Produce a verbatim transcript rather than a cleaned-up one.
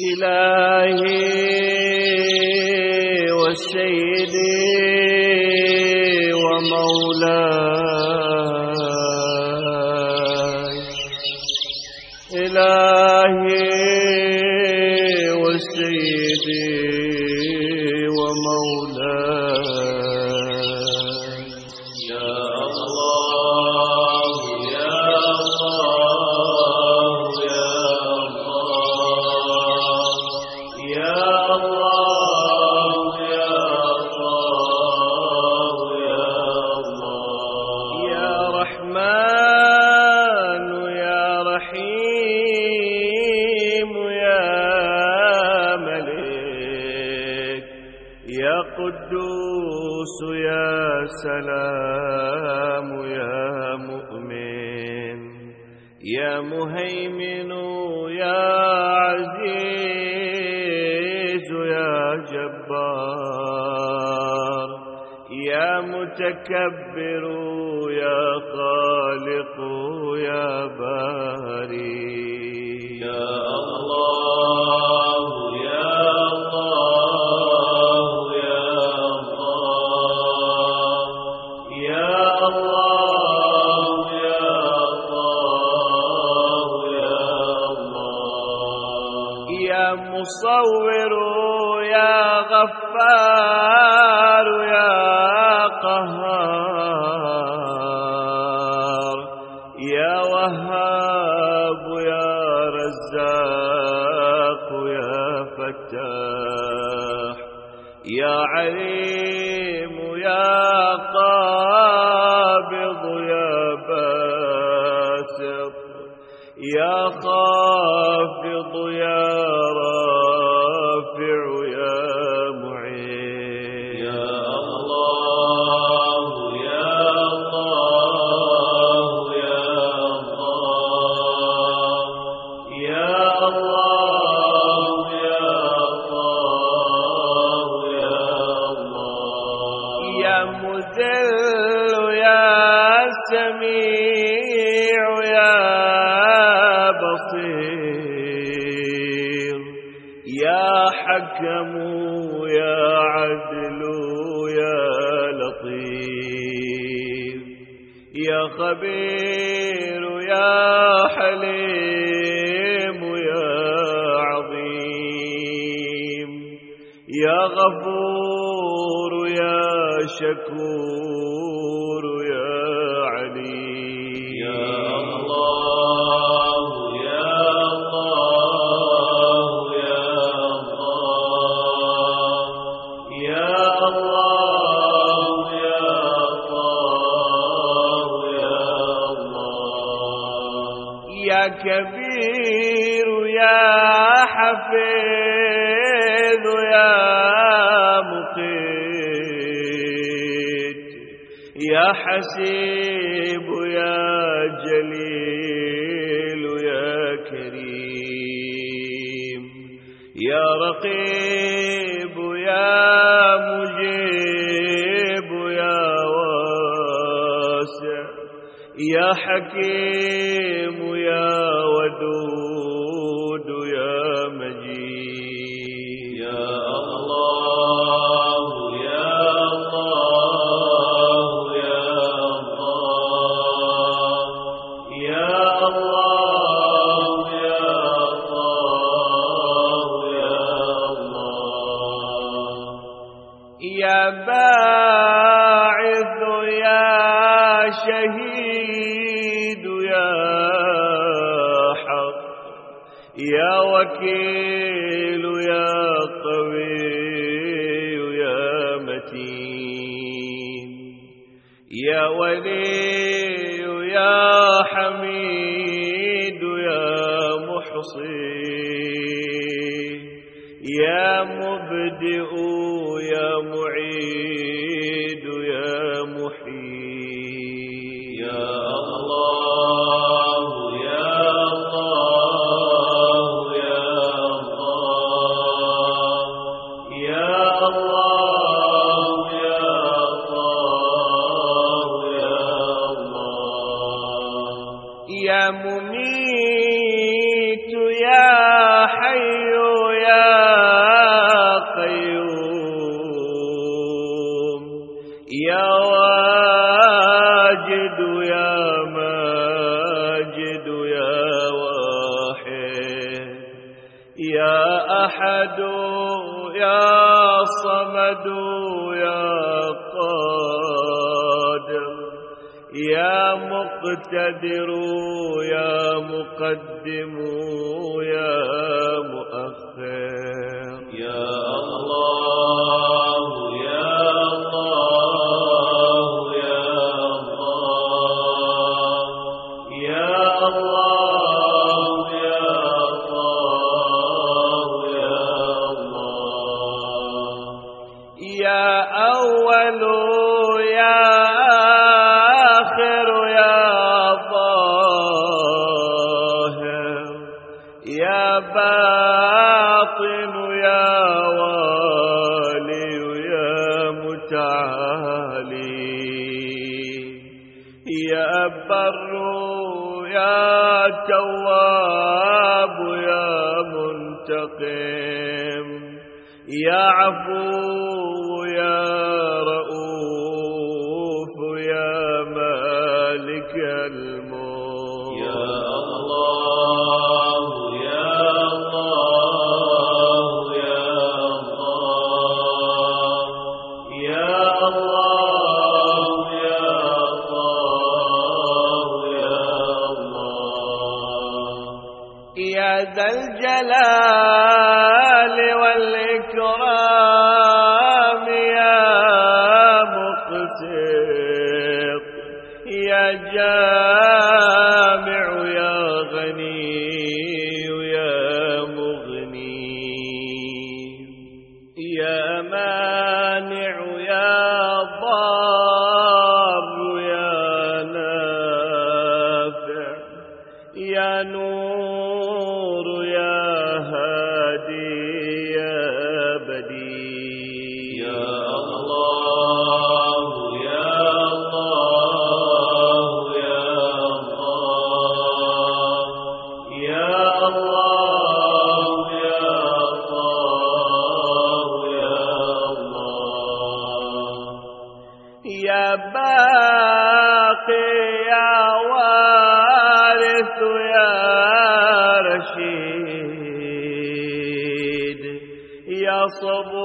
إلهي وسيدي ومولاي، إلهي وسيدي ومولاي، يا الله يا الله يا الله يا الله يا الله يا الله يا رحمن يا رحيم يا ملك يا قدوس يا سلام يا مؤمن يا مهيمن يا عزيز يا جبار يا متكبر يا خالق يا باري، يا الله يا الله يا الله يا الله يا الله يا الله يا مصور يا غفار يا قهار يا وهاب يا رزاق يا فتاح يا عليم يا قابض يا باسط يا خافض يا رافع يا معين، يا الله يا الله يا الله يا الله يا الله يا الله يا مذل يا سميع يا بصير يا حكم يا عدل يا لطيف يا خبير يا حليم يا عظيم يا غفور يا شكور يا عليم، يا الله يا الله يا الله يا الله يا الله يا الله يا كبير يا حفيظ يا مقيت يا حسيب يا جليل يا كريم يا رقيب يا مجيب يا واسع يا حكيم يا ودود يا مجيد، يا الله يا الله يا الله يا الله يا الله يا الله يا باعث يا شهيد يا حق يا وكيل يا قوي يا متين يا ولي يا حميد يا محصي يا مبدئ يا معيد يا محيي، يا الله يا الله يا الله يا الله يا الله يا الله يا مميت يا حي أحد يا صمد يا قادر يا مقتدر يا مقدم يا مؤخر يا الله يا الله يا الله يا الله يا الله يا الله يا أول يا آخر يا ظاهر يا باطن يا والي يا متعالي يا بر يا تواب يا منتقم يا عفو يا رؤوف يا مالك الملك يا الله يا الله يا الله يا الله يا الله يا الله يا ذا الجلال والإكرام يا مقسط يا جامع يا غني يا مغني يا مانع يا ضار يا نافع يا نور يا هادي يا بديع يا الله يا الله يا الله يا الله يا الله يا الله يا باقي يا وارث يا رشيد يا صبور